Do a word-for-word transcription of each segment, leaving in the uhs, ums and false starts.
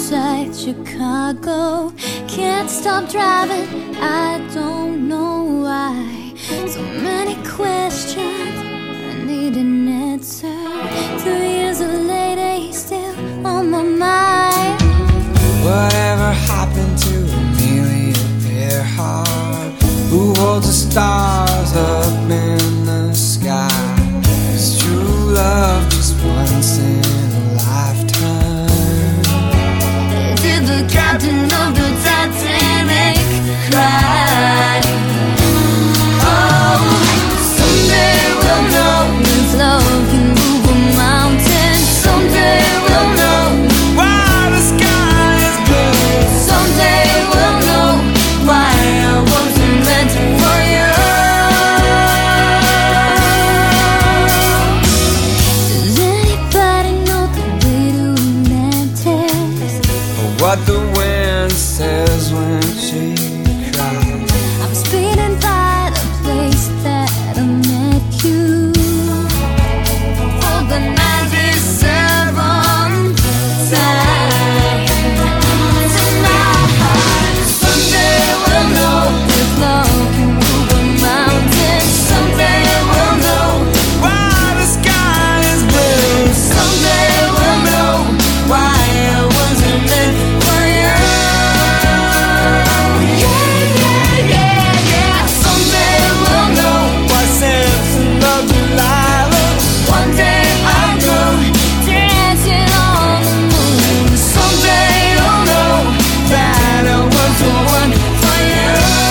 outside Chicago. Can't stop driving, I don't know why. So many questions, I need an answer. Two years later, he's still on my mind. Whatever happened to Amelia Earhart, who holds the stars up in the sky? Is true love just once in a lifetime? Did the captain of the Titanic cry? Oh, someday we'll know this love can move a mountain. Someday we'll know why the sky is blue. Someday we'll know why I wasn't meant for you. Does anybody know the way to Atlantis? Or what the wind says when she cries? I'm speeding by the place that I met you. For the ninety-seventh time tonight. Someday we'll know if love can move a mountain. Someday we'll know Why the sky is blue. Someday we'll know why I wasn't meant for you. Yeah, yeah, yeah, yeah. Someday we'll know. Why Samson loved Delilah. One day I'll go dancing on the moon. Someday you'll know that I was the one for you.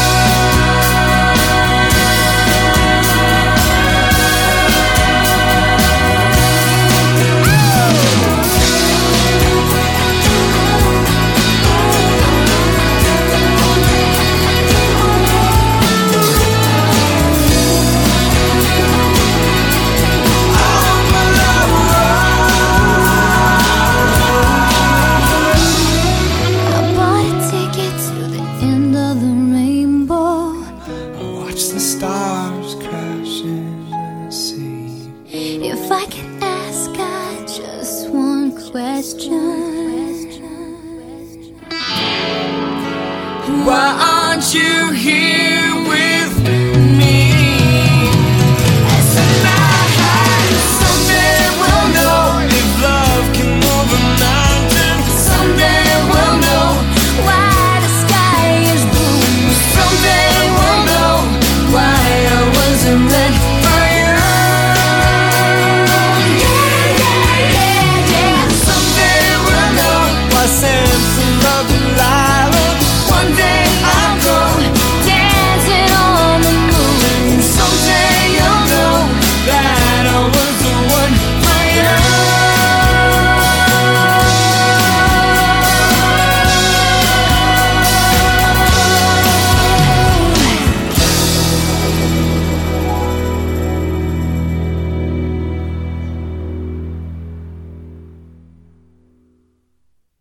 I bought a ticket to the end of the rainbow. Watch the stars crash in the sea. If I could ask God just one question, Why aren't you here?